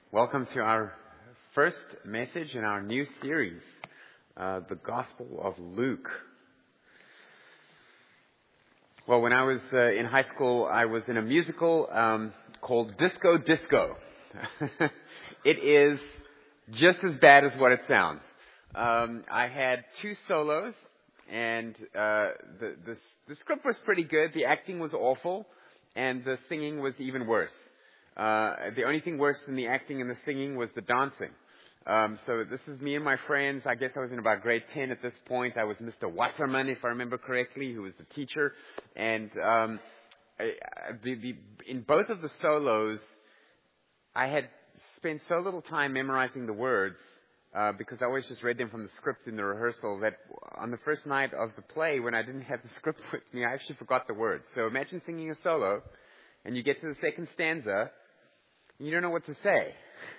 Welcome to our first message in our new series, the Gospel of Luke. Well, when I was in high school, I was in a musical called Disco Disco. It is just as bad as what it sounds. I had two solos, and the script was pretty good. The acting was awful, and the singing was even worse. The only thing worse than the acting and the singing was the dancing. So this is me and my friends. I guess I was in about grade 10 at this point. I was Mr. Wasserman, if I remember correctly, who was the teacher. And in both of the solos, I had spent so little time memorizing the words because I always just read them from the script in the rehearsal that on the first night of the play, when I didn't have the script with me, I actually forgot the words. So imagine singing a solo, and you get to the second stanza, you don't know what to say.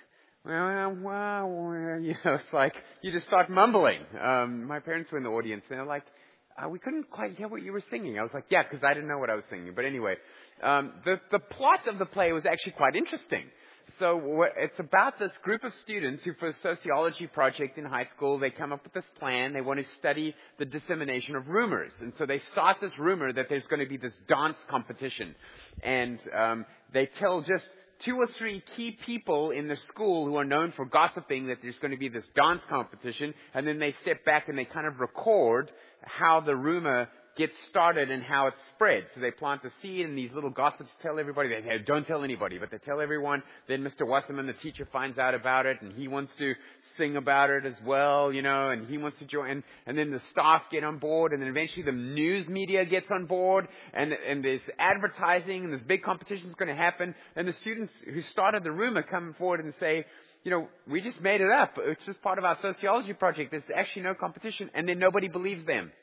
Well, it's like you just start mumbling. My parents were in the audience, and they're like, we couldn't quite hear what you were singing. I was like, yeah, because I didn't know what I was singing. But anyway, the plot of the play was actually quite interesting. So it's about this group of students who, for a sociology project in high school, they come up with this plan. They want to study the dissemination of rumors. And so they start this rumor that there's going to be this dance competition. And they tell just 2 or 3 key people in the school who are known for gossiping that there's going to be this dance competition, and then they step back and they kind of record how the rumor gets started and how it spreads. So they plant the seed, and these little gossips tell everybody. They don't tell anybody, but they tell everyone. Then Mr. Wasserman, the teacher, finds out about it, and he wants to sing about it as well, and he wants to join. And then the staff get on board, and then eventually the news media gets on board, and there's advertising, and this big competition is going to happen. And the students who started the rumor come forward and say, we just made it up. It's just part of our sociology project. There's actually no competition. And then nobody believes them.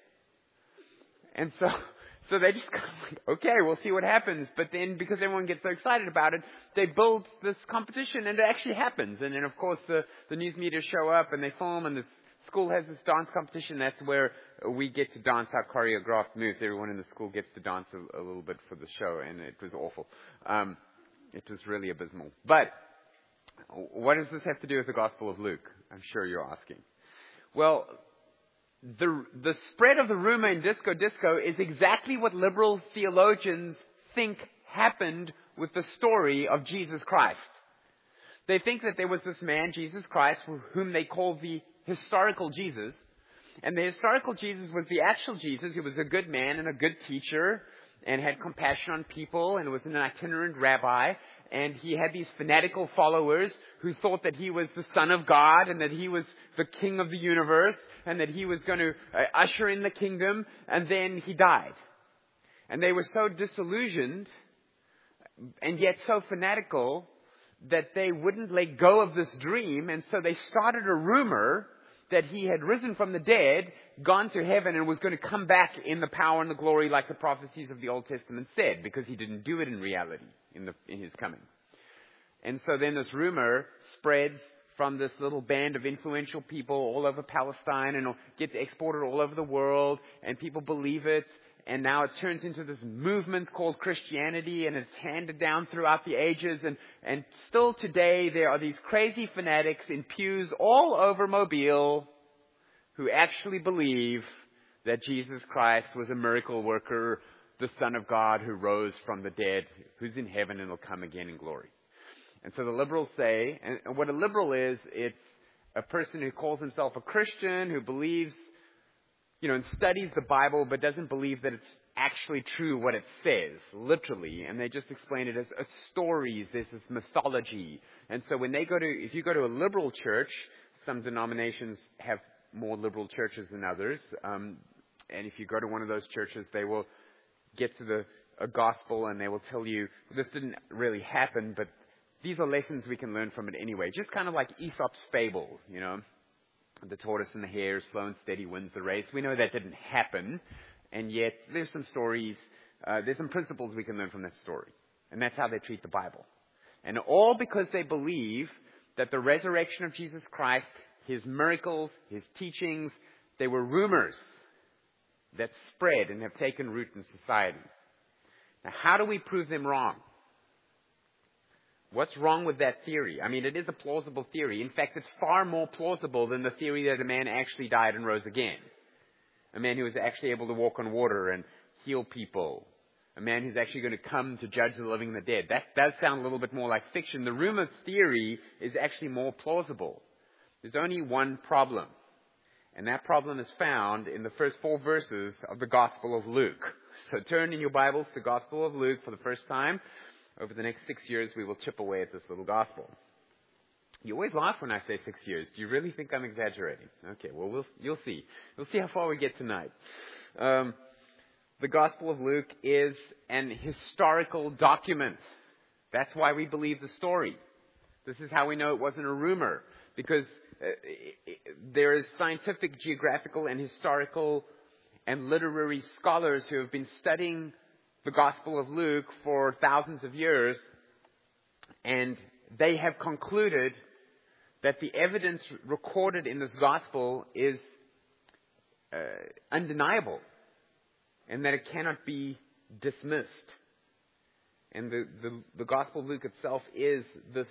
And so they just go, okay, we'll see what happens. But then because everyone gets so excited about it, they build this competition, and it actually happens. And then, of course, the news media show up, and they film, and the school has this dance competition. That's where we get to dance our choreographed moves. Everyone in the school gets to dance a little bit for the show, and it was awful. It was really abysmal. But what does this have to do with the Gospel of Luke? I'm sure you're asking. Well, the spread of the rumor in Disco Disco is exactly what liberal theologians think happened with the story of Jesus Christ. They think that there was this man, Jesus Christ, whom they call the historical Jesus. And the historical Jesus was the actual Jesus. He was a good man and a good teacher and had compassion on people and was an itinerant rabbi. And he had these fanatical followers who thought that he was the Son of God and that he was the King of the universe and that he was going to usher in the kingdom. And then he died. And they were so disillusioned and yet so fanatical that they wouldn't let go of this dream. And so they started a rumor that he had risen from the dead, gone to heaven, and was going to come back in the power and the glory like the prophecies of the Old Testament said, because he didn't do it in reality in his coming. And so then this rumor spreads from this little band of influential people all over Palestine and gets exported all over the world, and people believe it. And now it turns into this movement called Christianity, and it's handed down throughout the ages. And still today, there are these crazy fanatics in pews all over Mobile who actually believe that Jesus Christ was a miracle worker, the Son of God who rose from the dead, who's in heaven and will come again in glory. And so the liberals say, and what a liberal is, it's a person who calls himself a Christian, who believes, and studies the Bible, but doesn't believe that it's actually true what it says, literally. And they just explain it as stories. There's this mythology. And so when if you go to a liberal church, some denominations have more liberal churches than others. And if you go to one of those churches, they will get to a gospel and they will tell you, this didn't really happen, but these are lessons we can learn from it anyway. Just kind of like Aesop's fable, The tortoise and the hare, slow and steady wins the race. We know that didn't happen, and yet there's some stories, there's some principles we can learn from that story. And that's how they treat the Bible. And all because they believe that the resurrection of Jesus Christ, his miracles, his teachings, they were rumors that spread and have taken root in society. Now, how do we prove them wrong? What's wrong with that theory? I mean, it is a plausible theory. In fact, it's far more plausible than the theory that a man actually died and rose again. A man who was actually able to walk on water and heal people. A man who's actually going to come to judge the living and the dead. That does sound a little bit more like fiction. The rumors theory is actually more plausible. There's only one problem. And that problem is found in the first 4 verses of the Gospel of Luke. So turn in your Bibles to the Gospel of Luke for the first time. Over the next 6 years, we will chip away at this little gospel. You always laugh when I say 6 years. Do you really think I'm exaggerating? Okay, well, you'll see. We'll see how far we get tonight. The Gospel of Luke is an historical document. That's why we believe the story. This is how we know it wasn't a rumor. Because there is scientific, geographical, and historical and literary scholars who have been studying the Gospel of Luke for thousands of years, and they have concluded that the evidence recorded in this Gospel is undeniable, and that it cannot be dismissed. And the Gospel of Luke itself is this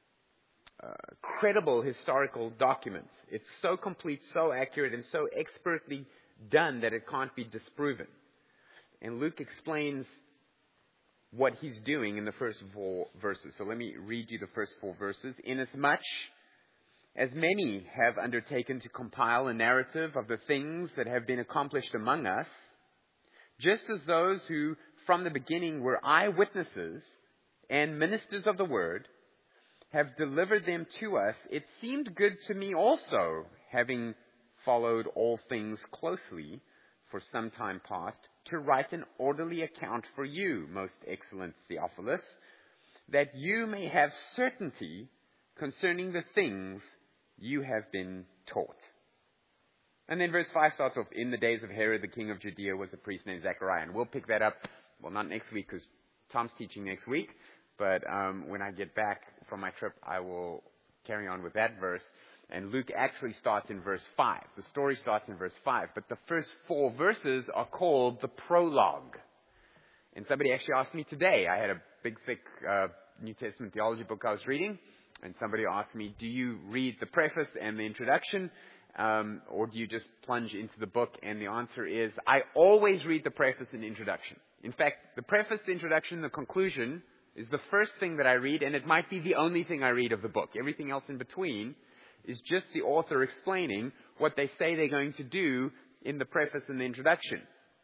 credible historical document. It's so complete, so accurate, and so expertly done that it can't be disproven. And Luke explains what he's doing in the first 4 verses. So let me read you the first 4 verses. Inasmuch as many have undertaken to compile a narrative of the things that have been accomplished among us, just as those who from the beginning were eyewitnesses and ministers of the word have delivered them to us, it seemed good to me also, having followed all things closely for some time past, to write an orderly account for you, most excellent Theophilus, that you may have certainty concerning the things you have been taught. And then verse 5 starts off, in the days of Herod, the king of Judea, was a priest named Zechariah. And we'll pick that up, well, not next week because Tom's teaching next week, but when I get back from my trip, I will carry on with that verse. And Luke actually starts in verse 5. The story starts in verse 5. But the first 4 verses are called the prologue. And somebody actually asked me today. I had a big, thick New Testament theology book I was reading. And somebody asked me, do you read the preface and the introduction? Or do you just plunge into the book? And the answer is, I always read the preface and introduction. In fact, the preface, the introduction, the conclusion is the first thing that I read. And it might be the only thing I read of the book. Everything else in between is just the author explaining what they say they're going to do in the preface and the introduction.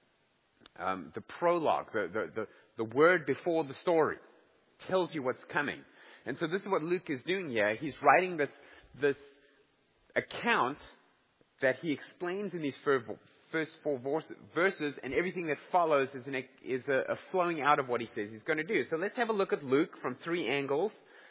The prologue, the word before the story, tells you what's coming. And so this is what Luke is doing here. He's writing this account that he explains in these first 4 verses, and everything that follows is a flowing out of what he says he's going to do. So let's have a look at Luke from 3 angles,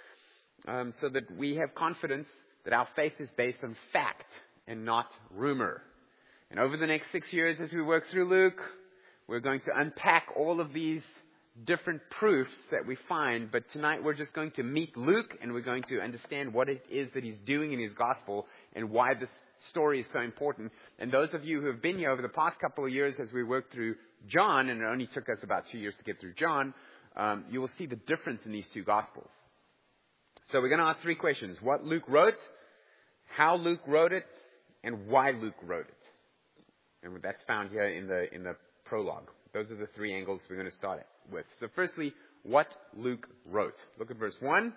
so that we have confidence that our faith is based on fact and not rumor. And over the next 6 years as we work through Luke, we're going to unpack all of these different proofs that we find. But tonight we're just going to meet Luke, and we're going to understand what it is that he's doing in his gospel and why this story is so important. And those of you who have been here over the past couple of years as we worked through John, and it only took us about 2 years to get through John, you will see the difference in these 2 gospels. So we're going to ask 3 questions. What Luke wrote, how Luke wrote it, and why Luke wrote it. And that's found here in the prologue. Those are the 3 angles we're going to start with. So firstly, what Luke wrote. Look at verse 1.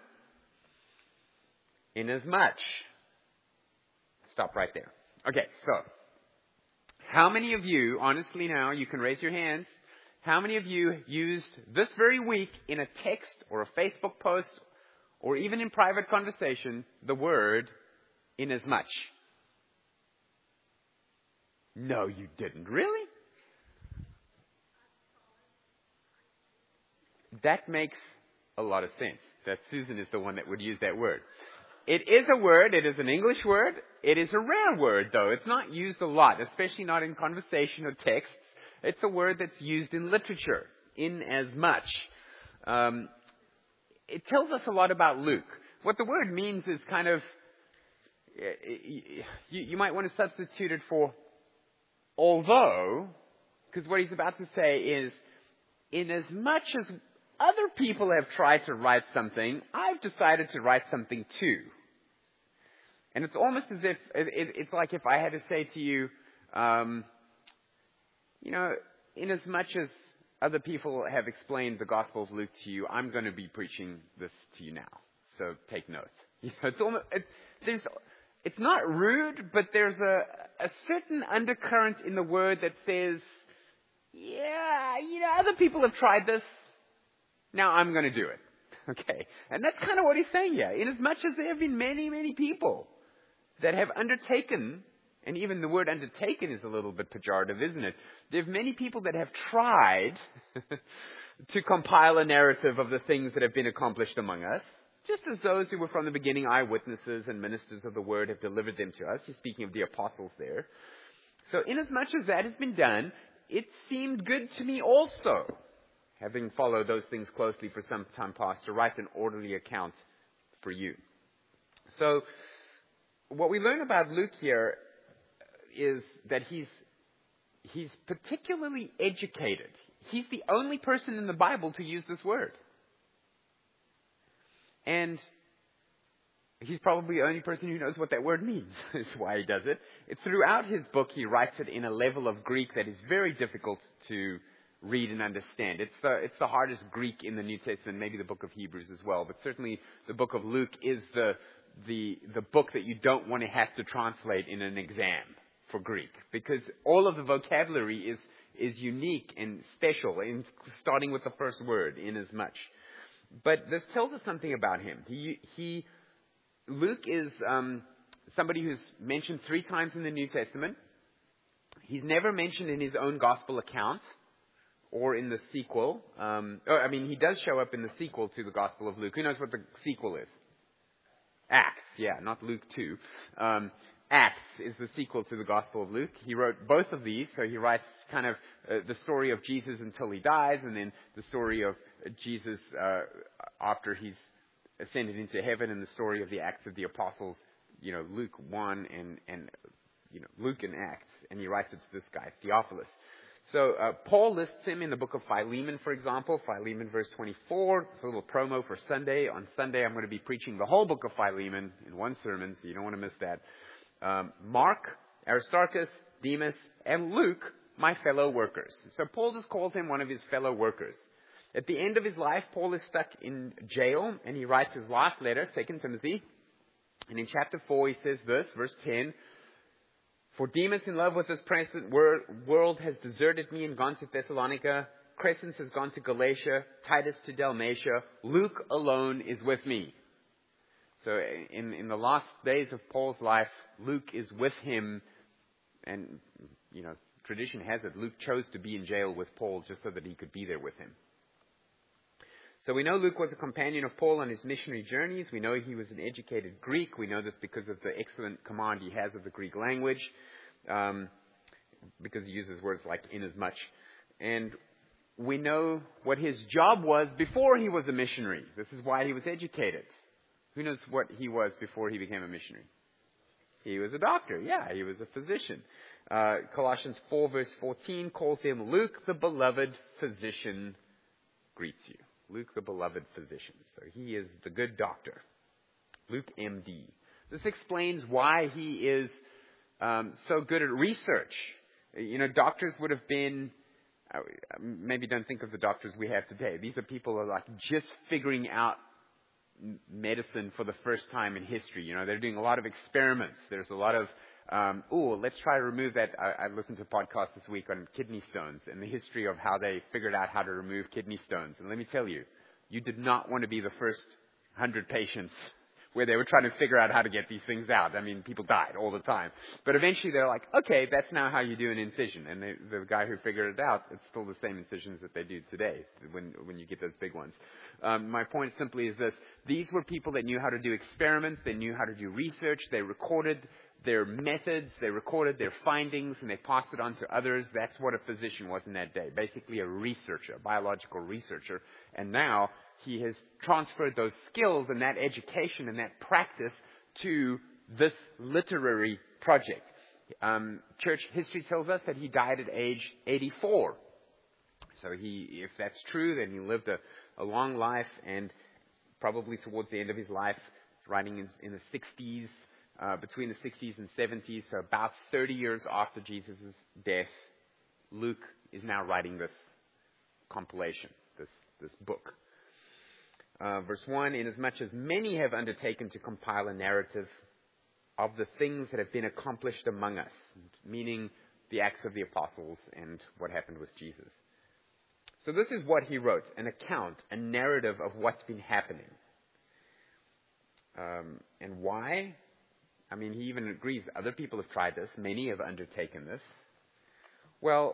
Inasmuch. Stop right there. Okay, so how many of you, honestly now, you can raise your hands, how many of you used this very week in a text or a Facebook post or even in private conversation the word inasmuch? No, you didn't. Really? That makes a lot of sense. That Susan is the one that would use that word. It is a word. It is an English word. It is a rare word, though. It's not used a lot, especially not in conversation or texts. It's a word that's used in literature, inasmuch. It tells us a lot about Luke. What the word means is kind of, you might want to substitute it for although, because what he's about to say is, inasmuch as other people have tried to write something, I've decided to write something too. And it's almost as if, it's like if I had to say to you, in as much as other people have explained the Gospel of Luke to you, I'm going to be preaching this to you now. So take notes. It's not rude, but there's a certain undercurrent in the word that says, other people have tried this. Now I'm going to do it. Okay. And that's kind of what he's saying here. In as much as there have been many, many people that have undertaken, and even the word undertaken is a little bit pejorative, isn't it? There are many people that have tried to compile a narrative of the things that have been accomplished among us, just as those who were from the beginning eyewitnesses and ministers of the word have delivered them to us. He's speaking of the apostles there. So inasmuch as that has been done, it seemed good to me also, having followed those things closely for some time past, to write an orderly account for you. So what we learn about Luke here is that he's particularly educated. He's the only person in the Bible to use this word. And he's probably the only person who knows what that word means. That's why he does it. Throughout his book, he writes it in a level of Greek that is very difficult to read and understand. It's the hardest Greek in the New Testament, maybe the book of Hebrews as well. But certainly the book of Luke is the book that you don't want to have to translate in an exam for Greek, because all of the vocabulary is unique and special, starting with the first word, in as much. But this tells us something about him. Luke is somebody who's mentioned 3 times in the New Testament. He's never mentioned in his own gospel account or in the sequel. He does show up in the sequel to the Gospel of Luke. Who knows what the sequel is? Acts, not Luke 2. Acts is the sequel to the Gospel of Luke. He wrote both of these, so he writes kind of the story of Jesus until he dies, and then the story of Jesus after he's ascended into heaven, and the story of the Acts of the Apostles, Luke 1 and Luke and Acts, and he writes it to this guy, Theophilus. So Paul lists him in the book of Philemon, for example. Philemon verse 24. It's a little promo for Sunday. On Sunday, I'm going to be preaching the whole book of Philemon in one sermon, so you don't want to miss that. Mark, Aristarchus, Demas, and Luke, my fellow workers. So Paul just calls him one of his fellow workers. At the end of his life, Paul is stuck in jail, and he writes his last letter, 2 Timothy. And in chapter 4, he says this, verse 10, "For Demas, in love with this present world, has deserted me and gone to Thessalonica. Crescens has gone to Galatia, Titus to Dalmatia. Luke alone is with me." So in the last days of Paul's life, Luke is with him. And, tradition has it, Luke chose to be in jail with Paul just so that he could be there with him. So we know Luke was a companion of Paul on his missionary journeys. We know he was an educated Greek. We know this because of the excellent command he has of the Greek language, because he uses words like "inasmuch." And we know what his job was before he was a missionary. This is why he was educated. Who knows what he was before he became a missionary? He was a doctor. Yeah, he was a physician. Colossians 4 verse 14 calls him Luke, the beloved physician, greets you. Luke, the beloved physician. So he is the good doctor. Luke, MD. This explains why he is so good at research. Doctors would have been, maybe don't think of the doctors we have today. These are people who are like just figuring out medicine for the first time in history. They're doing a lot of experiments. There's a lot of, let's try to remove that. I listened to a podcast this week on kidney stones and the history of how they figured out how to remove kidney stones. And let me tell you, you did not want to be the first 100 patients where they were trying to figure out how to get these things out. I mean, people died all the time. But eventually they're like, okay, that's now how you do an incision. And the guy who figured it out, it's still the same incisions that they do today when you get those big ones. My point simply is this. These were people that knew how to do experiments. They knew how to do research. They recorded their methods. They recorded their findings, and they passed it on to others. That's what a physician was in that day. Basically a researcher, a biological researcher. And now he has transferred those skills and that education and that practice to this literary project. Church history tells us that he died at age 84. So if that's true, then he lived a long life, and probably towards the end of his life, writing in the 60s, between the 60s and 70s, so about 30 years after Jesus' death, Luke is now writing this compilation, this book. Verse 1, inasmuch as many have undertaken to compile a narrative of the things that have been accomplished among us, meaning the Acts of the Apostles and what happened with Jesus. So this is what he wrote, an account, a narrative of what's been happening. And why? I mean, he even agrees other people have tried this. Many have undertaken this. Well,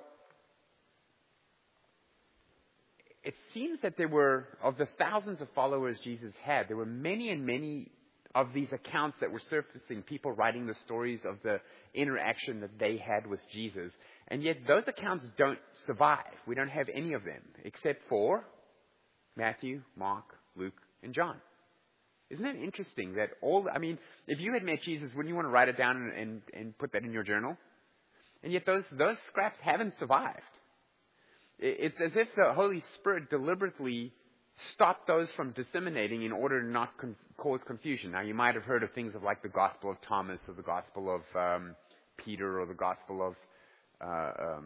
it seems that there were, of the thousands of followers Jesus had, there were many and many of these accounts that were surfacing, people writing the stories of the interaction that they had with Jesus. And yet those accounts don't survive. We don't have any of them, except for Matthew, Mark, Luke, and John. Isn't it interesting that if you had met Jesus, wouldn't you want to write it down and put that in your journal? And yet those scraps haven't survived. It's as if the Holy Spirit deliberately stopped those from disseminating in order to not cause confusion. Now, you might have heard of things of like the Gospel of Thomas or the Gospel of Peter or the Gospel of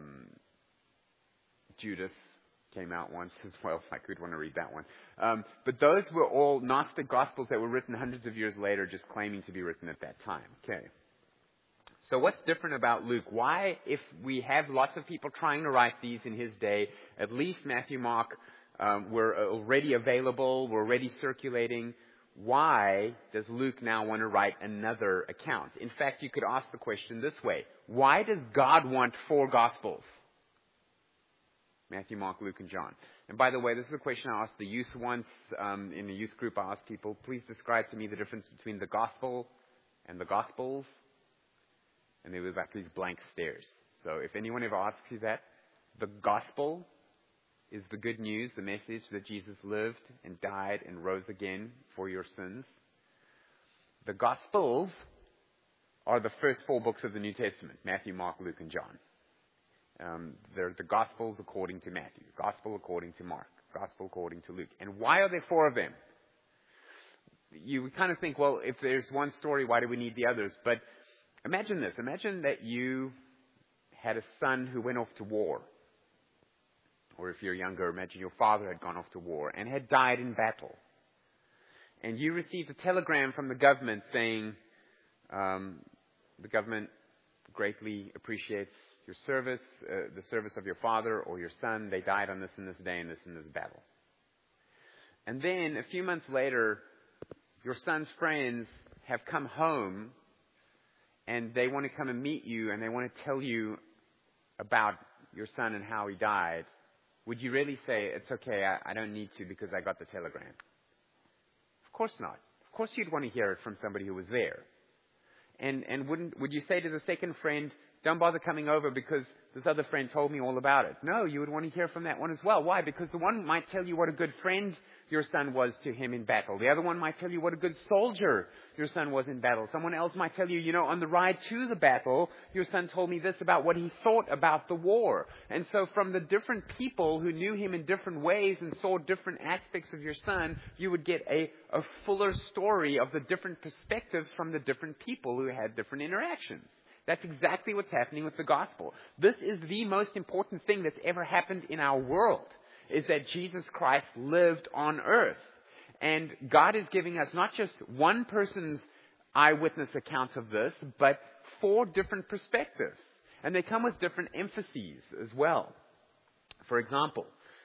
Judas. Came out once as well. I could want to read that one. But those were all Gnostic Gospels that were written hundreds of years later, just claiming to be written at that time. Okay. So what's different about Luke? Why, if we have lots of people trying to write these in his day, at least Matthew, Mark were already available, were already circulating, why does Luke now want to write another account? In fact, you could ask the question this way. Why does God want 4 Gospels? Matthew, Mark, Luke, and John. And by the way, this is a question I asked the youth once. In the youth group, I asked people, please describe to me the difference between the Gospel and the Gospels. And there was like these blank stares. So if anyone ever asks you that, the Gospel is the good news, the message that Jesus lived and died and rose again for your sins. The Gospels are the first 4 books of the New Testament, Matthew, Mark, Luke, and John. They're the Gospels according to Matthew, Gospel according to Mark, Gospel according to Luke. And why are there 4 of them? You would kind of think, well, if there's one story, why do we need the others? But imagine this. Imagine that you had a son who went off to war. Or if you're younger, imagine your father had gone off to war and had died in battle. And you received a telegram from the government saying, the government greatly appreciates your service, the service of your father or your son. They died on this and this day and this battle. And then a few months later, your son's friends have come home and they want to come and meet you and they want to tell you about your son and how he died. Would you really say, it's okay, I don't need to because I got the telegram? Of course not. Of course you'd want to hear it from somebody who was there. And would you say to the second friend, don't bother coming over because this other friend told me all about it? No, you would want to hear from that one as well. Why? Because the one might tell you what a good friend your son was to him in battle. The other one might tell you what a good soldier your son was in battle. Someone else might tell you, on the ride to the battle, your son told me this about what he thought about the war. And so from the different people who knew him in different ways and saw different aspects of your son, you would get a fuller story of the different perspectives from the different people who had different interactions. That's exactly what's happening with the gospel. This is the most important thing that's ever happened in our world, is that Jesus Christ lived on earth. And God is giving us not just one person's eyewitness accounts of this, but 4 different perspectives. And they come with different emphases as well. For example,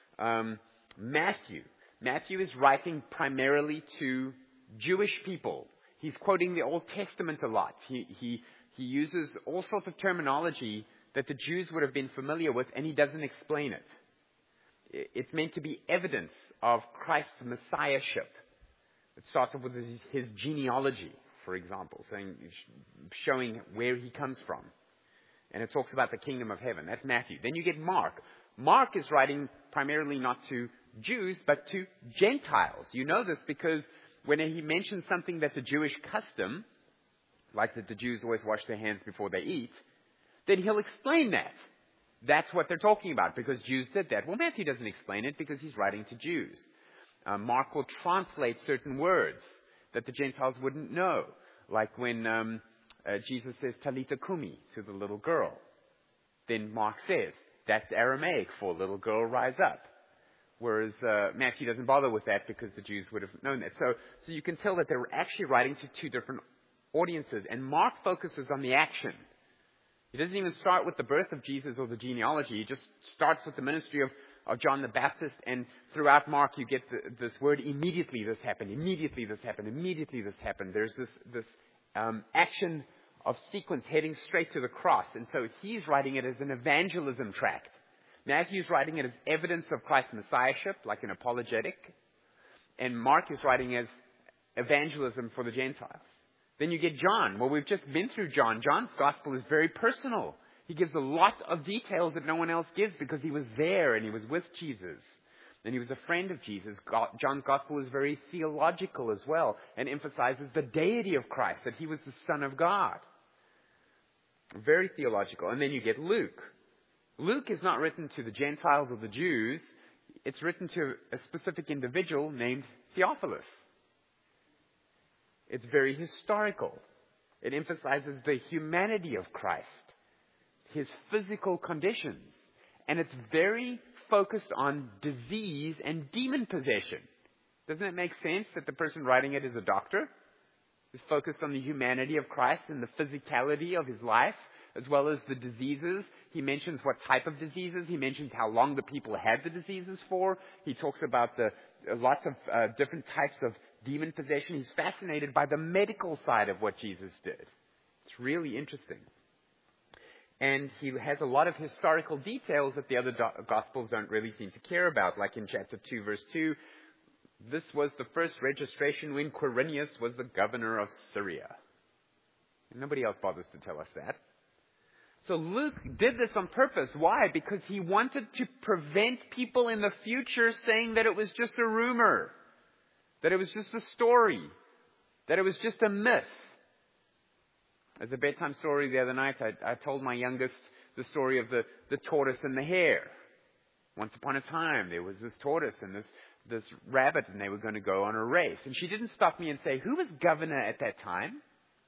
Matthew. Matthew is writing primarily to Jewish people. He's quoting the Old Testament a lot. He uses all sorts of terminology that the Jews would have been familiar with, and he doesn't explain it. It's meant to be evidence of Christ's messiahship. It starts off with his genealogy, for example, showing where he comes from. And it talks about the kingdom of heaven. That's Matthew. Then you get Mark. Mark is writing primarily not to Jews, but to Gentiles. You know this because when he mentions something that's a Jewish custom, like that the Jews always wash their hands before they eat, then he'll explain that. That's what they're talking about, because Jews did that. Well, Matthew doesn't explain it because he's writing to Jews. Mark will translate certain words that the Gentiles wouldn't know, like when Jesus says Talita Kumi to the little girl. Then Mark says, that's Aramaic for little girl, rise up. Whereas Matthew doesn't bother with that because the Jews would have known that. So you can tell that they were actually writing to two different audiences. And Mark focuses on the action. He doesn't even start with the birth of Jesus or the genealogy. He just starts with the ministry of John the Baptist. And throughout Mark, you get this word, immediately this happened, immediately this happened, immediately this happened. There's this action of sequence heading straight to the cross. And so he's writing it as an evangelism tract. Matthew's writing it as evidence of Christ's messiahship, like an apologetic. And Mark is writing as evangelism for the Gentiles. Then you get John. Well, we've just been through John. John's gospel is very personal. He gives a lot of details that no one else gives because he was there and he was with Jesus. And he was a friend of Jesus. John's gospel is very theological as well and emphasizes the deity of Christ, that he was the Son of God. Very theological. And then you get Luke. Luke is not written to the Gentiles or the Jews. It's written to a specific individual named Theophilus. It's very historical. It emphasizes the humanity of Christ, his physical conditions. And it's very focused on disease and demon possession. Doesn't it make sense that the person writing it is a doctor? Is focused on the humanity of Christ and the physicality of his life, as well as the diseases. He mentions what type of diseases. He mentions how long the people had the diseases for. He talks about lots of different types of demon possession. He's fascinated by the medical side of what Jesus did. It's really interesting. And he has a lot of historical details that the other Gospels don't really seem to care about. Like in chapter 2, verse 2, this was the first registration when Quirinius was the governor of Syria. And nobody else bothers to tell us that. So Luke did this on purpose. Why? Because he wanted to prevent people in the future saying that it was just a rumor, that it was just a story, that it was just a myth. As a bedtime story the other night, I told my youngest the story of the tortoise and the hare. Once upon a time, there was this tortoise and this rabbit, and they were going to go on a race. And she didn't stop me and say, who was governor at that time?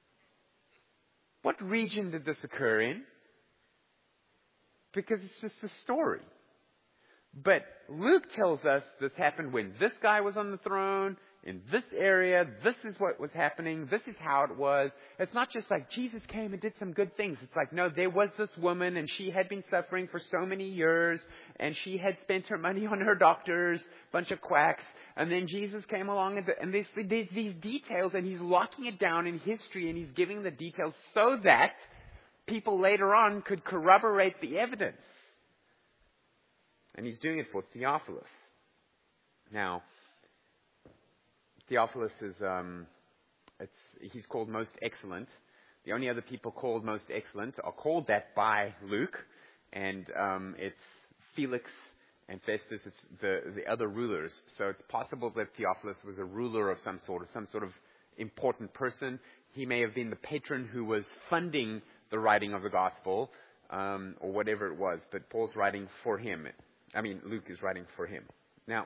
What region did this occur in? Because it's just a story. But Luke tells us this happened when this guy was on the throne, in this area, this is what was happening, this is how it was. It's not just like Jesus came and did some good things. It's like, no, there was this woman and she had been suffering for so many years and she had spent her money on her doctors, bunch of quacks. And then Jesus came along and there's these details, and he's locking it down in history, and he's giving the details so that people later on could corroborate the evidence. And he's doing it for Theophilus. Now, Theophilus is, he's called most excellent. The only other people called most excellent are called that by Luke. And it's Felix and Festus, it's the other rulers. So it's possible that Theophilus was a ruler of some sort of important person. He may have been the patron who was funding the writing of the gospel, or whatever it was. But Paul's writing for him. Luke is writing for him. Now,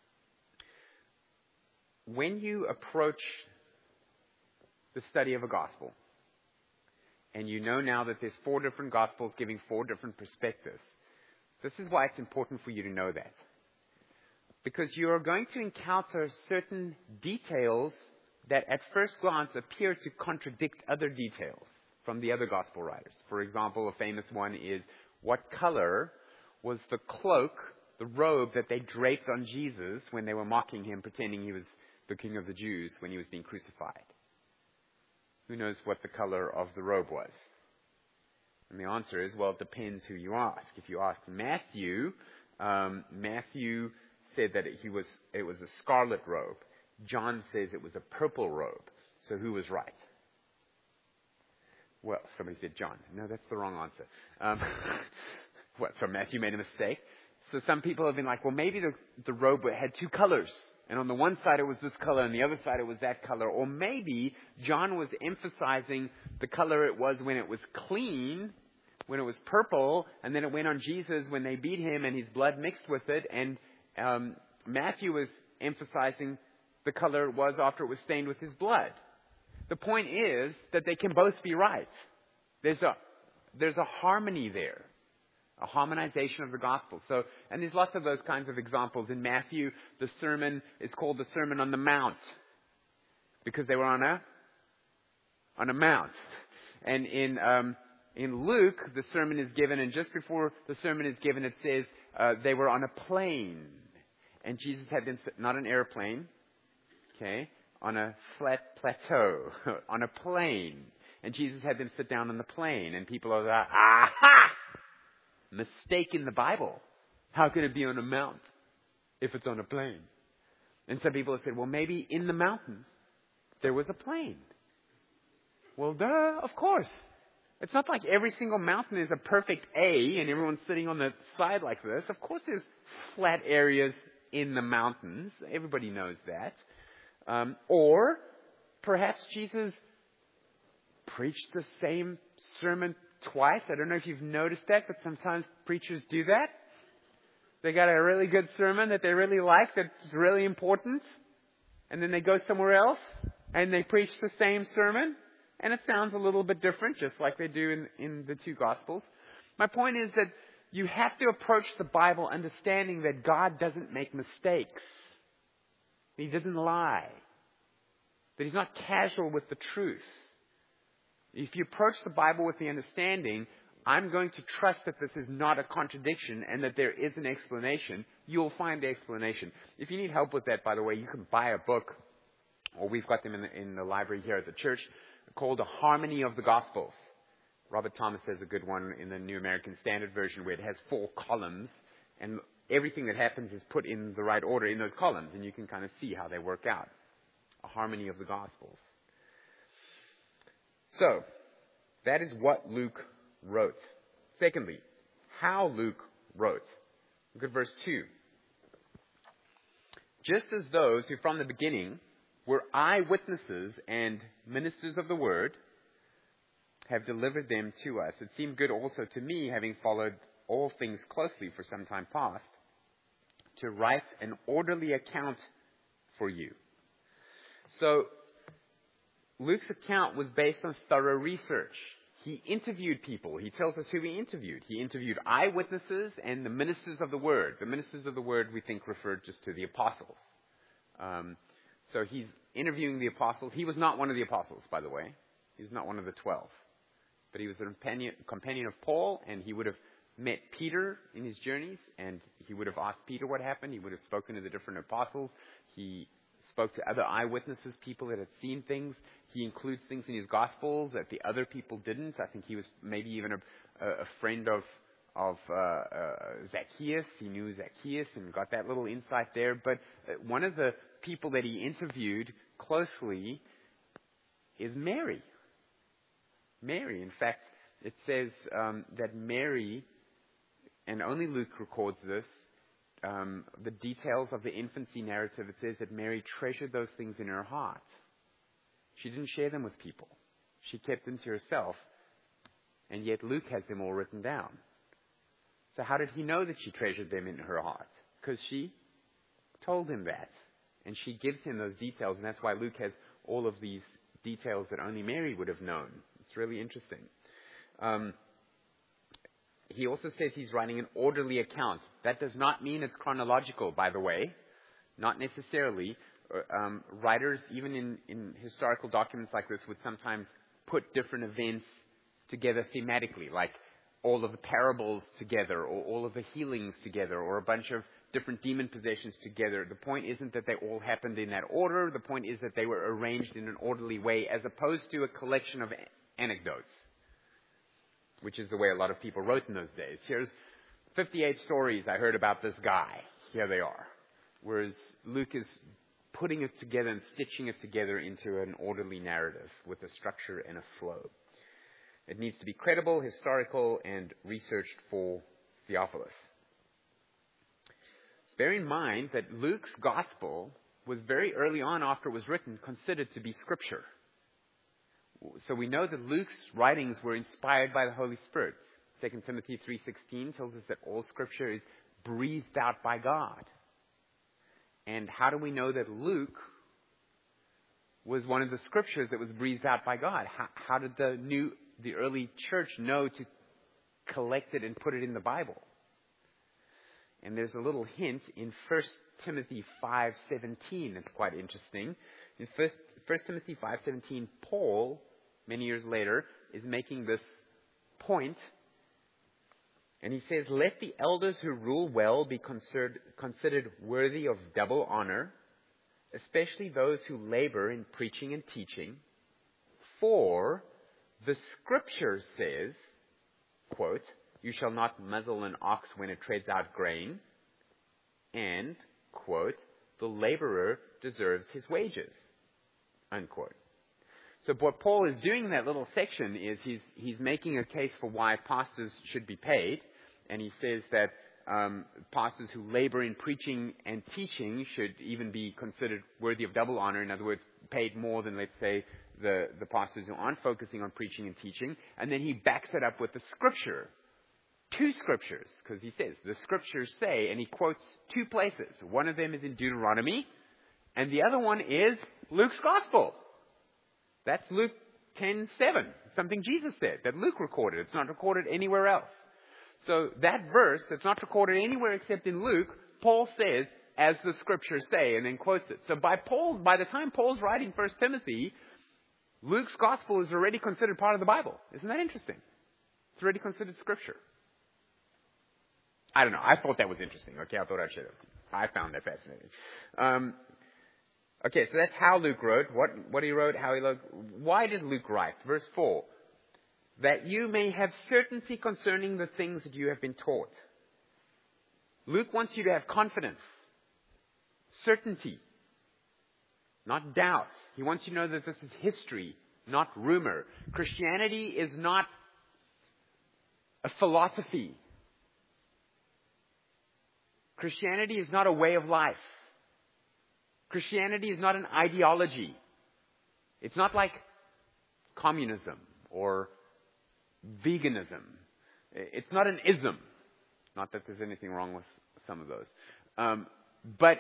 when you approach the study of a gospel, and you know now that there's 4 different gospels giving 4 different perspectives, this is why it's important for you to know that. Because you are going to encounter certain details that at first glance appear to contradict other details from the other gospel writers. For example, a famous one is, what color was the cloak, the robe that they draped on Jesus when they were mocking him, pretending he was the King of the Jews when he was being crucified? Who knows what the color of the robe was? And the answer is, well, it depends who you ask. If you ask Matthew, Matthew said that it was a scarlet robe. John says it was a purple robe. So who was right? Well, somebody said John. No, that's the wrong answer. So Matthew made a mistake. So some people have been like, well, maybe the robe had 2 colors. And on the one side it was this color, and the other side it was that color. Or maybe John was emphasizing the color it was when it was clean, when it was purple, and then it went on Jesus when they beat him and his blood mixed with it. And Matthew was emphasizing the color it was after it was stained with his blood. The point is that they can both be right. There's a harmony there, a harmonization of the gospel. So, and there's lots of those kinds of examples. In Matthew, the sermon is called the Sermon on the Mount because they were on a mount. And in Luke, the sermon is given, and just before the sermon is given, it says they were on a plain, and Jesus had them not an airplane, okay, on a flat plateau, on a plain. And Jesus had them sit down on the plain. And people are like, aha! Mistake in the Bible. How can it be on a mount if it's on a plain? And some people have said, well, maybe in the mountains there was a plain. Well, duh, of course. It's not like every single mountain is a perfect A and everyone's sitting on the side like this. Of course there's flat areas in the mountains. Everybody knows that. Or perhaps Jesus preached the same sermon twice. I don't know if you've noticed that, but sometimes preachers do that. They got a really good sermon that they really like, that's really important, and then they go somewhere else and they preach the same sermon, and it sounds a little bit different, just like they do in the two Gospels. My point is that you have to approach the Bible understanding that God doesn't make mistakes. He doesn't lie. That He's not casual with the truth. If you approach the Bible with the understanding, I'm going to trust that this is not a contradiction and that there is an explanation, you'll find the explanation. If you need help with that, by the way, you can buy a book, or we've got them in the library here at the church, called A Harmony of the Gospels. Robert Thomas has a good one in the New American Standard Version where it has 4 columns, and everything that happens is put in the right order in those columns, and you can kind of see how they work out. A Harmony of the Gospels. So, that is what Luke wrote. Secondly, how Luke wrote. Look at verse 2. Just as those who from the beginning were eyewitnesses and ministers of the word have delivered them to us, it seemed good also to me, having followed all things closely for some time past, to write an orderly account for you. So, Luke's account was based on thorough research. He interviewed people. He tells us who he interviewed. He interviewed eyewitnesses and the ministers of the word. The ministers of the word, we think, referred just to the apostles. So he's interviewing the apostles. He was not one of the apostles, by the way. He was not one of the 12. But he was a companion of Paul, and he would have met Peter in his journeys, and he would have asked Peter what happened. He would have spoken to the different apostles. He spoke to other eyewitnesses, people that had seen things. He includes things in his Gospels that the other people didn't. I think he was maybe even a friend of Zacchaeus. He knew Zacchaeus and got that little insight there. But one of the people that he interviewed closely is Mary. Mary. In fact, it says that Mary, and only Luke records this, the details of the infancy narrative, it says that Mary treasured those things in her heart. She didn't share them with people. She kept them to herself. And yet Luke has them all written down. So how did he know that she treasured them in her heart? Because she told him that. And she gives him those details. And that's why Luke has all of these details that only Mary would have known. It's really interesting. He also says he's writing an orderly account. That does not mean it's chronological, by the way. Not necessarily. Writers, even in historical documents like this, would sometimes put different events together thematically, like all of the parables together, or all of the healings together, or a bunch of different demon possessions together. The point isn't that they all happened in that order. The point is that they were arranged in an orderly way, as opposed to a collection of anecdotes, which is the way a lot of people wrote in those days. Here's 58 stories I heard about this guy. Here they are. Whereas Luke is putting it together and stitching it together into an orderly narrative with a structure and a flow. It needs to be credible, historical, and researched for Theophilus. Bear in mind that Luke's gospel was very early on after it was written considered to be scripture. So we know that Luke's writings were inspired by the Holy Spirit. 2 Timothy 3:16 tells us that all scripture is breathed out by God. And how do we know that Luke was one of the scriptures that was breathed out by God? How did the early church know to collect it and put it in the Bible? And there's a little hint in 1 Timothy 5:17 that's quite interesting. In 1 Timothy 5:17, Paul, many years later, is making this point. And he says, "Let the elders who rule well be considered worthy of double honor, especially those who labor in preaching and teaching. For the Scripture says," quote, "You shall not muzzle an ox when it treads out grain," and, quote, "The laborer deserves his wages," unquote. So what Paul is doing in that little section is he's making a case for why pastors should be paid. And he says that pastors who labor in preaching and teaching should even be considered worthy of double honor. In other words, paid more than, let's say, the pastors who aren't focusing on preaching and teaching. And then he backs it up with the Scripture. 2 scriptures, because he says, the Scriptures say, and he quotes 2 places. One of them is in Deuteronomy, and the other one is Luke's Gospel. That's Luke 10:7, something Jesus said, that Luke recorded. It's not recorded anywhere else. So that verse that's not recorded anywhere except in Luke, Paul says, as the Scriptures say, and then quotes it. So by the time Paul's writing 1 Timothy, Luke's Gospel is already considered part of the Bible. Isn't that interesting? It's already considered Scripture. I don't know. I thought that was interesting. Okay, I thought I'd share it. I found that fascinating. Okay, so that's how Luke wrote. What he wrote, how he wrote. Why did Luke write? Verse 4. "That you may have certainty concerning the things that you have been taught." Luke wants you to have confidence. Certainty. Not doubt. He wants you to know that this is history, not rumor. Christianity is not a philosophy. Christianity is not a way of life. Christianity is not an ideology. It's not like communism or veganism. It's not an ism. Not that there's anything wrong with some of those. But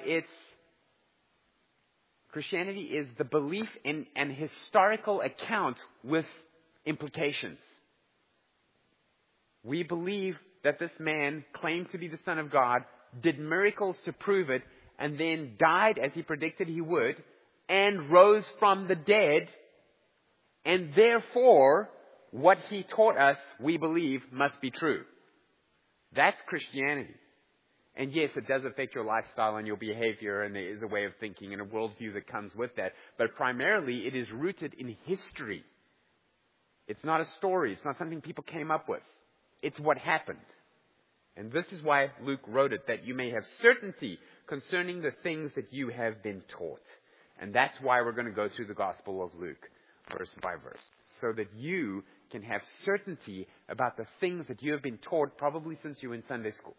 Christianity is the belief in an historical account with implications. We believe that this man claimed to be the Son of God, did miracles to prove it, and then died as he predicted he would, and rose from the dead, and therefore, what he taught us, we believe, must be true. That's Christianity. And yes, it does affect your lifestyle and your behavior, and there is a way of thinking and a worldview that comes with that. But primarily, it is rooted in history. It's not a story. It's not something people came up with. It's what happened. And this is why Luke wrote it, that you may have certainty concerning the things that you have been taught. And that's why we're going to go through the Gospel of Luke, verse by verse, so that you can have certainty about the things that you have been taught probably since you were in Sunday school.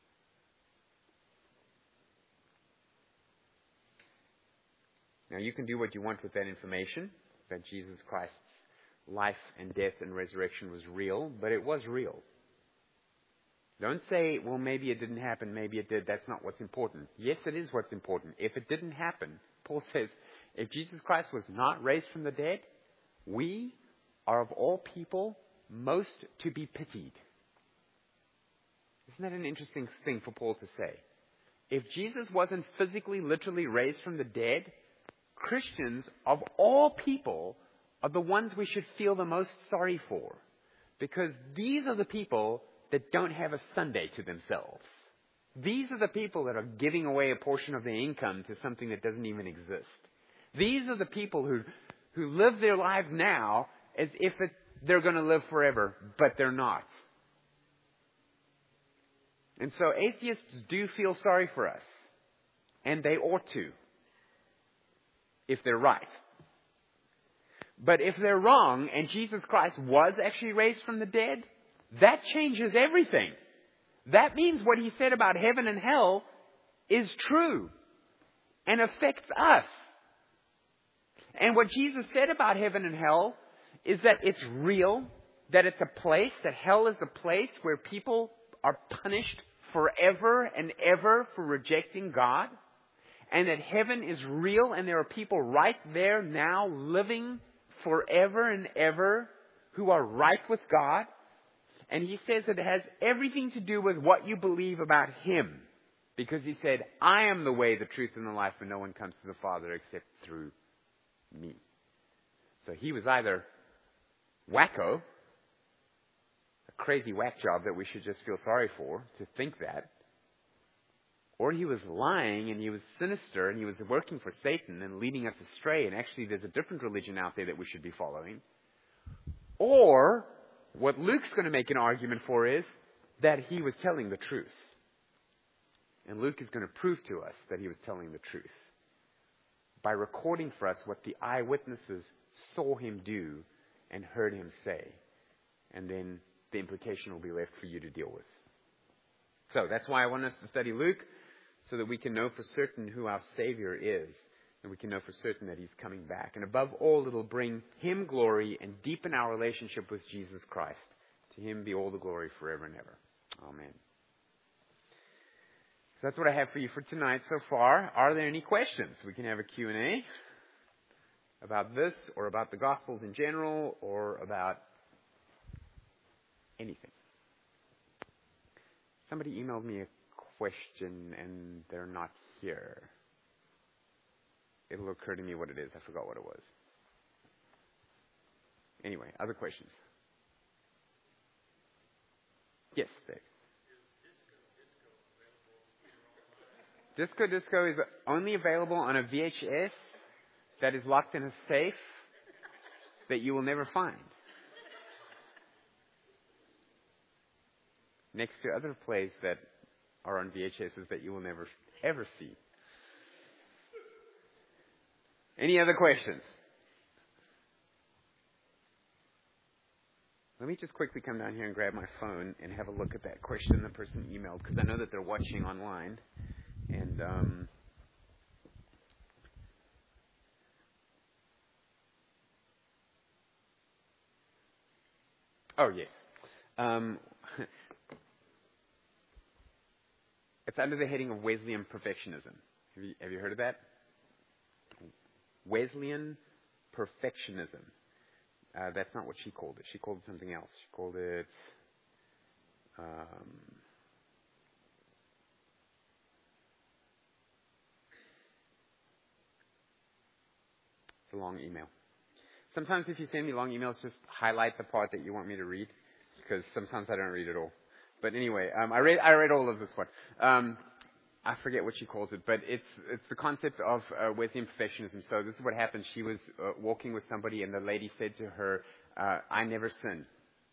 Now, you can do what you want with that information, that Jesus Christ's life and death and resurrection was real, but it was real. Don't say, well, maybe it didn't happen, maybe it did. That's not what's important. Yes, it is what's important. If it didn't happen, Paul says, if Jesus Christ was not raised from the dead, we are of all people most to be pitied. Isn't that an interesting thing for Paul to say? If Jesus wasn't physically, literally raised from the dead, Christians of all people are the ones we should feel the most sorry for. Because these are the people that don't have a Sunday to themselves. These are the people that are giving away a portion of their income to something that doesn't even exist. These are the people who live their lives now as if they're going to live forever, but they're not. And so atheists do feel sorry for us. And they ought to, if they're right. But if they're wrong, and Jesus Christ was actually raised from the dead, that changes everything. That means what he said about heaven and hell is true and affects us. And what Jesus said about heaven and hell is that it's real, that it's a place, that hell is a place where people are punished forever and ever for rejecting God. and that heaven is real and there are people right there now living forever and ever who are right with God. And he says that it has everything to do with what you believe about him. Because he said, I am the way, the truth, and the life, and no one comes to the Father except through me. So he was either wacko, a crazy whack job that we should just feel sorry for, to think that, or he was lying and he was sinister and he was working for Satan and leading us astray, and actually there's a different religion out there that we should be following. Or what Luke's going to make an argument for is that he was telling the truth. And Luke is going to prove to us that he was telling the truth by recording for us what the eyewitnesses saw him do and heard him say. And then the implication will be left for you to deal with. So that's why I want us to study Luke, so that we can know for certain who our Savior is. And we can know for certain that he's coming back. And above all, it'll bring him glory and deepen our relationship with Jesus Christ. To him be all the glory forever and ever. Amen. So that's what I have for you for tonight so far. Are there any questions? We can have a Q&A about this, or about the Gospels in general, or about anything. Somebody emailed me a question and they're not here. It'll occur to me what it is. I forgot what it was. Anyway, other questions? Yes, Dave. Disco Disco is only available on a VHS that is locked in a safe that you will never find. Next to other plays that are on VHSs that you will never, ever see. Any other questions? Let me just quickly come down here and grab my phone and have a look at that question the person emailed, because I know that they're watching online. And oh yes, it's under the heading of Wesleyan perfectionism. Have you heard of that? Wesleyan perfectionism. That's not what she called it. She called it something else. She called it it's a long email. Sometimes if you send me long emails, just highlight the part that you want me to read, because sometimes I don't read it all. But anyway, I read all of this one. I forget what she calls it, but it's the concept of Wesleyan perfectionism. So this is what happened. She was walking with somebody, and the lady said to her, "I never sin."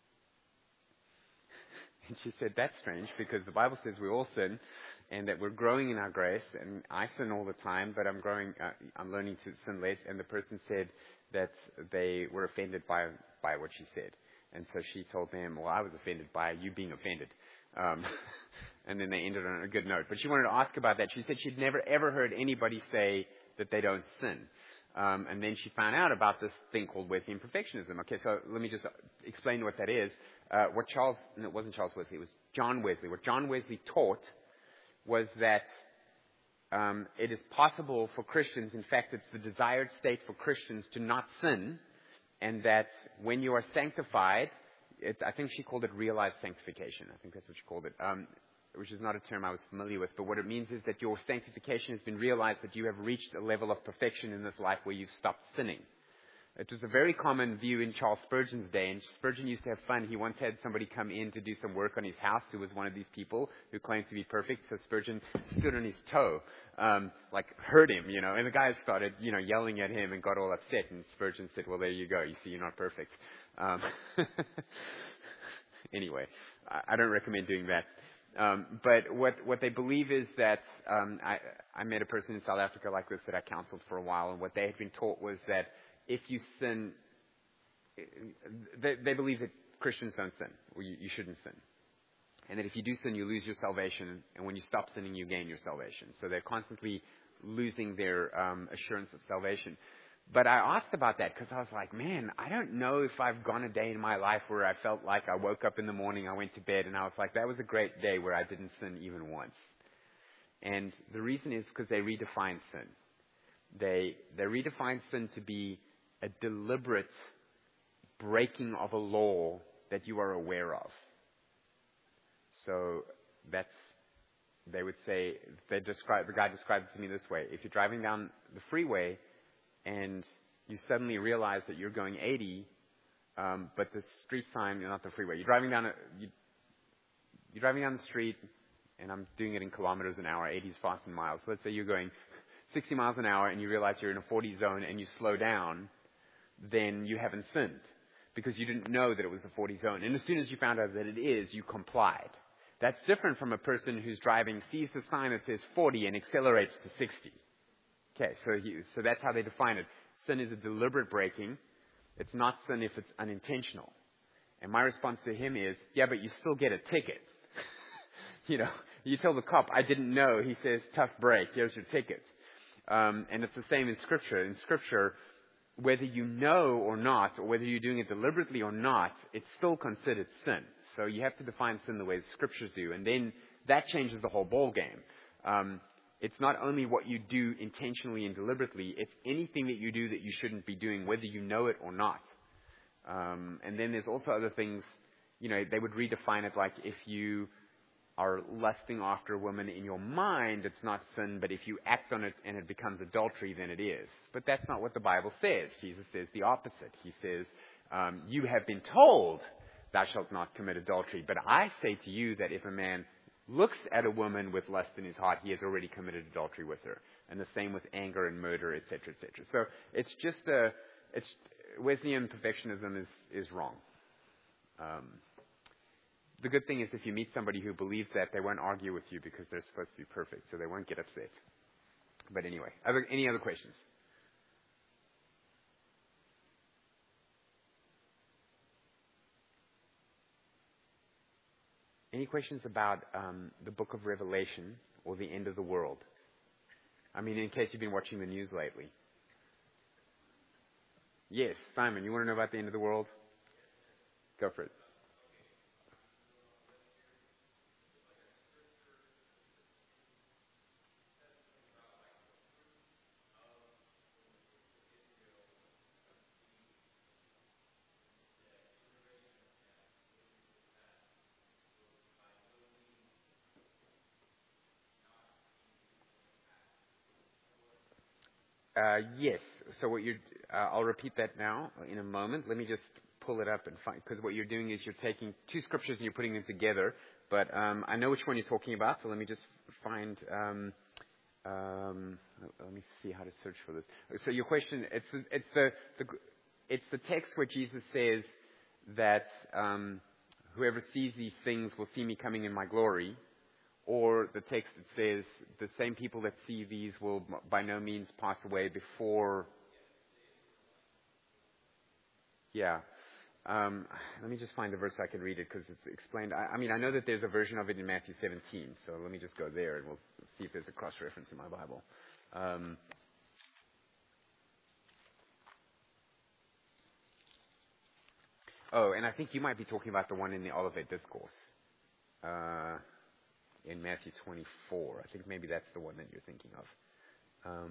And she said, "That's strange, because the Bible says we all sin, and that we're growing in our grace. And I sin all the time, but I'm learning to sin less." And the person said that they were offended by what she said. And so she told them, "Well, I was offended by you being offended." And then they ended on a good note. But she wanted to ask about that. She said she'd never, ever heard anybody say that they don't sin. And then she found out about this thing called Wesleyan perfectionism. Okay, so let me just explain what that is. It wasn't Charles Wesley, it was John Wesley. What John Wesley taught was that it is possible for Christians, in fact, it's the desired state for Christians to not sin, and that when you are sanctified, I think she called it realized sanctification. I think that's what she called it, which is not a term I was familiar with. But what it means is that your sanctification has been realized, that you have reached a level of perfection in this life where you've stopped sinning. It was a very common view in Charles Spurgeon's day, and Spurgeon used to have fun. He once had somebody come in to do some work on his house who was one of these people who claimed to be perfect. So Spurgeon stood on his toe, hurt him, and the guys started, yelling at him and got all upset. And Spurgeon said, "Well, there you go. You see, you're not perfect." Anyway, I don't recommend doing that. But what they believe is that I met a person in South Africa like this that I counseled for a while, and what they had been taught was that if you sin, they believe that Christians don't sin, or you shouldn't sin. And that if you do sin, you lose your salvation, and when you stop sinning, you gain your salvation. So they're constantly losing their assurance of salvation. But I asked about that because I was like, man, I don't know if I've gone a day in my life where I felt like I woke up in the morning, I went to bed, and I was like, that was a great day where I didn't sin even once. And the reason is because they redefine sin. They redefine sin to be a deliberate breaking of a law that you are aware of. So they would say, the guy described it to me this way: if you're driving down the freeway and you suddenly realize that you're going 80, but the street sign, not the freeway, you're driving down the street, and I'm doing it in kilometers an hour, 80 is fast in miles. Let's say you're going 60 miles an hour and you realize you're in a 40 zone and you slow down, then you haven't sinned because you didn't know that it was a 40 zone. And as soon as you found out that it is, you complied. That's different from a person who's driving, sees the sign that says 40 and accelerates to 60. Okay, so that's how they define it. Sin is a deliberate breaking. It's not sin if it's unintentional. And my response to him is, yeah, but you still get a ticket. You tell the cop, I didn't know. He says, tough break. Here's your ticket. And it's the same in Scripture. In Scripture, whether you know or not, or whether you're doing it deliberately or not, it's still considered sin. So you have to define sin the way the Scriptures do. And then that changes the whole ball game. It's not only what you do intentionally and deliberately, it's anything that you do that you shouldn't be doing, whether you know it or not. And then there's also other things, they would redefine it like if you are lusting after a woman in your mind, it's not sin, but if you act on it and it becomes adultery, then it is. But that's not what the Bible says. Jesus says the opposite. He says, you have been told, thou shalt not commit adultery. But I say to you that if a man looks at a woman with lust in his heart, he has already committed adultery with her. And the same with anger and murder, etc., etc. So it's just Wesleyan perfectionism is wrong. The good thing is if you meet somebody who believes that, they won't argue with you because they're supposed to be perfect, so they won't get upset. But anyway, any other questions? Any questions about the book of Revelation or the end of the world? I mean, in case you've been watching the news lately. Yes, Simon, you want to know about the end of the world? Go for it. Yes. So I'll repeat that now in a moment. Let me just pull it up and find, because what you're doing is you're taking two scriptures and you're putting them together. But I know which one you're talking about, so let me just find. Let me see how to search for this. So your question, it's the text where Jesus says that whoever sees these things will see me coming in my glory. Or the text that says, the same people that see these will by no means pass away before. Yeah. Let me just find the verse so I can read it because it's explained. I know that there's a version of it in Matthew 17, so let me just go there and we'll see if there's a cross-reference in my Bible. And I think you might be talking about the one in the Olivet Discourse. In Matthew 24. I think maybe that's the one that you're thinking of.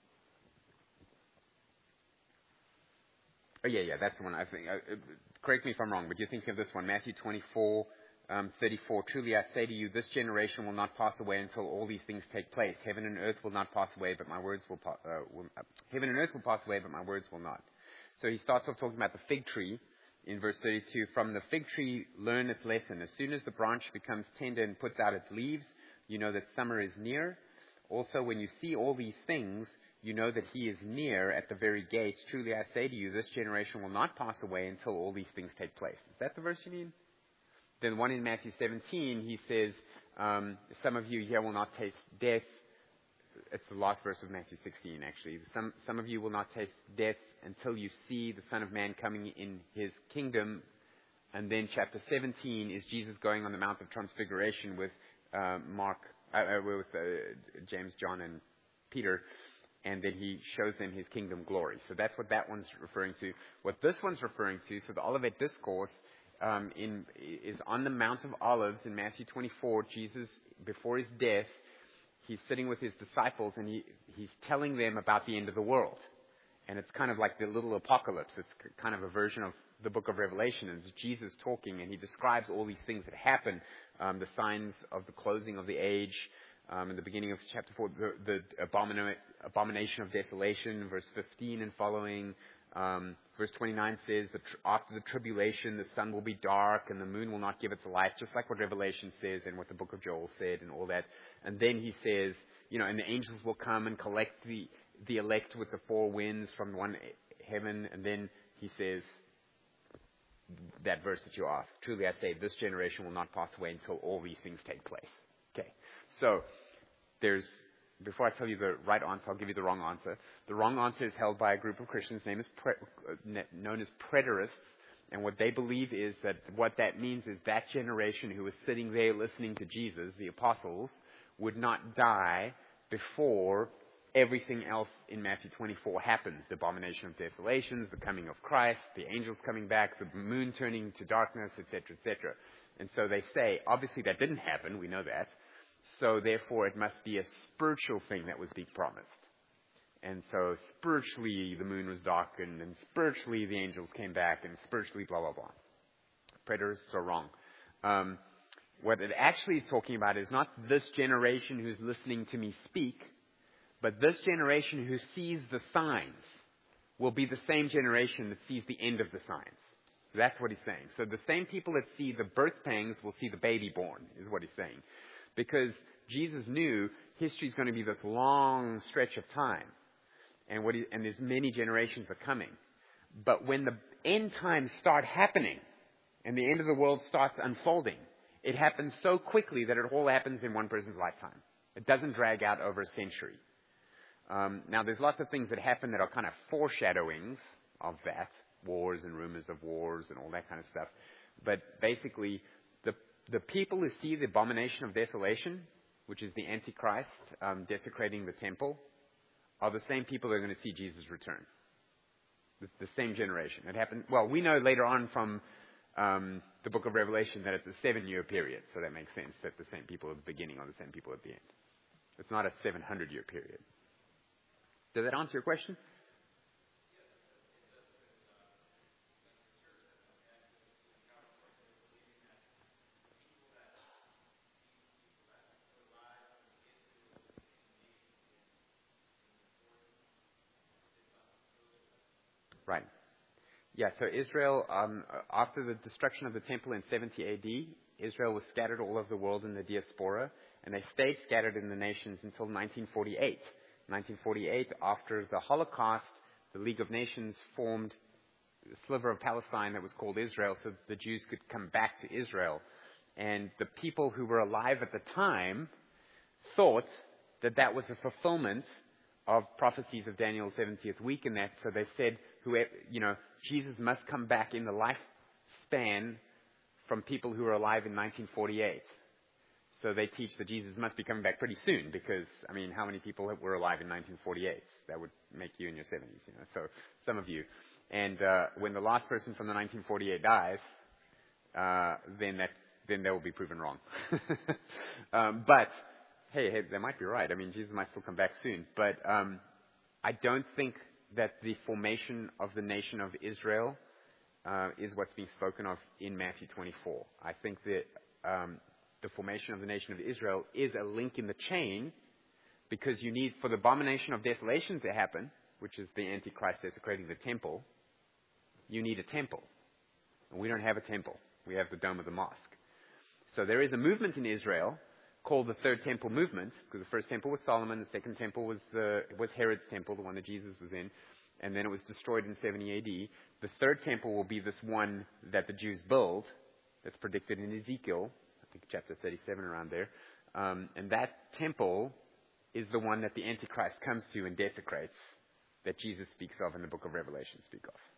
Yeah, that's the one. I think. Correct me if I'm wrong, but you're thinking of this one, Matthew 24, 34. Truly I say to you, this generation will not pass away until all these things take place. Heaven and earth will not pass away, but my words will. Heaven and earth will pass away, but my words will not. So he starts off talking about the fig tree. In verse 32, from the fig tree learn its lesson. As soon as the branch becomes tender and puts out its leaves, you know that summer is near. Also, when you see all these things, you know that he is near at the very gates. Truly I say to you, this generation will not pass away until all these things take place. Is that the verse you mean? Then the one in Matthew 17, he says, some of you here will not taste death. It's the last verse of Matthew 16, actually. Some of you will not taste death until you see the Son of Man coming in his kingdom. And then chapter 17 is Jesus going on the Mount of Transfiguration with James, John, and Peter. And then he shows them his kingdom glory. So that's what that one's referring to. What this one's referring to, so the Olivet Discourse is on the Mount of Olives in Matthew 24. Jesus, before his death, he's sitting with his disciples and he's telling them about the end of the world. And it's kind of like the little apocalypse. It's kind of a version of the book of Revelation. And it's Jesus talking, and he describes all these things that happen, the signs of the closing of the age, in the beginning of chapter 4, the abomination of desolation, verse 15 and following. Verse 29 says that after the tribulation, the sun will be dark and the moon will not give its light, just like what Revelation says and what the book of Joel said and all that. And then he says, and the angels will come and collect the elect with the four winds from one heaven. And then he says, that verse that you asked, truly I say, this generation will not pass away until all these things take place. Okay. So, before I tell you the right answer, I'll give you the wrong answer. The wrong answer is held by a group of Christians known as preterists. And what they believe is that what that means is that generation who was sitting there listening to Jesus, the apostles, would not die before everything else in Matthew 24 happens. The abomination of desolations, the coming of Christ, the angels coming back, the moon turning to darkness, etc., etc. And so they say, obviously that didn't happen, we know that. So therefore it must be a spiritual thing that was being promised. And so spiritually the moon was darkened, and spiritually the angels came back, and spiritually blah, blah, blah. Preterists are wrong. What it actually is talking about is not this generation who's listening to me speak, but this generation who sees the signs will be the same generation that sees the end of the signs. That's what he's saying. So the same people that see the birth pangs will see the baby born, is what he's saying. Because Jesus knew history is going to be this long stretch of time. And there's many generations are coming. But when the end times start happening, and the end of the world starts unfolding, it happens so quickly that it all happens in one person's lifetime. It doesn't drag out over a century. Now, there's lots of things that happen that are kind of foreshadowings of that. Wars and rumors of wars and all that kind of stuff. But basically, the people who see the abomination of desolation, which is the Antichrist desecrating the temple, are the same people that are going to see Jesus return. The same generation. It happened. Well, we know later on from the book of Revelation that it's a 7-year period. So that makes sense that the same people at the beginning are the same people at the end. It's not a 700-year period. Does that answer your question? Right. Yeah, so Israel, after the destruction of the temple in 70 AD, Israel was scattered all over the world in the diaspora, and they stayed scattered in the nations until 1948. 1948, after the Holocaust, the League of Nations formed a sliver of Palestine that was called Israel so that the Jews could come back to Israel. And the people who were alive at the time thought that that was a fulfillment of prophecies of Daniel's 70th week and that. So they said, Jesus must come back in the lifespan from people who were alive in 1948. So they teach that Jesus must be coming back pretty soon because, how many people were alive in 1948? That would make you in your 70s, So some of you. And when the last person from the 1948 dies, then they will be proven wrong. But hey, they might be right. Jesus might still come back soon. But I don't think that the formation of the nation of Israel is what's being spoken of in Matthew 24. I think that the formation of the nation of Israel is a link in the chain because you need, for the abomination of desolation to happen, which is the Antichrist desecrating the temple, you need a temple. And we don't have a temple. We have the Dome of the Mosque. So there is a movement in Israel called the Third Temple Movement, because the first temple was Solomon, the second temple was Herod's temple, the one that Jesus was in, and then it was destroyed in 70 AD. The third temple will be this one that the Jews build, that's predicted in Ezekiel, I think chapter 37 around there, and that temple is the one that the Antichrist comes to and desecrates, that Jesus speaks of and the book of Revelation speak of.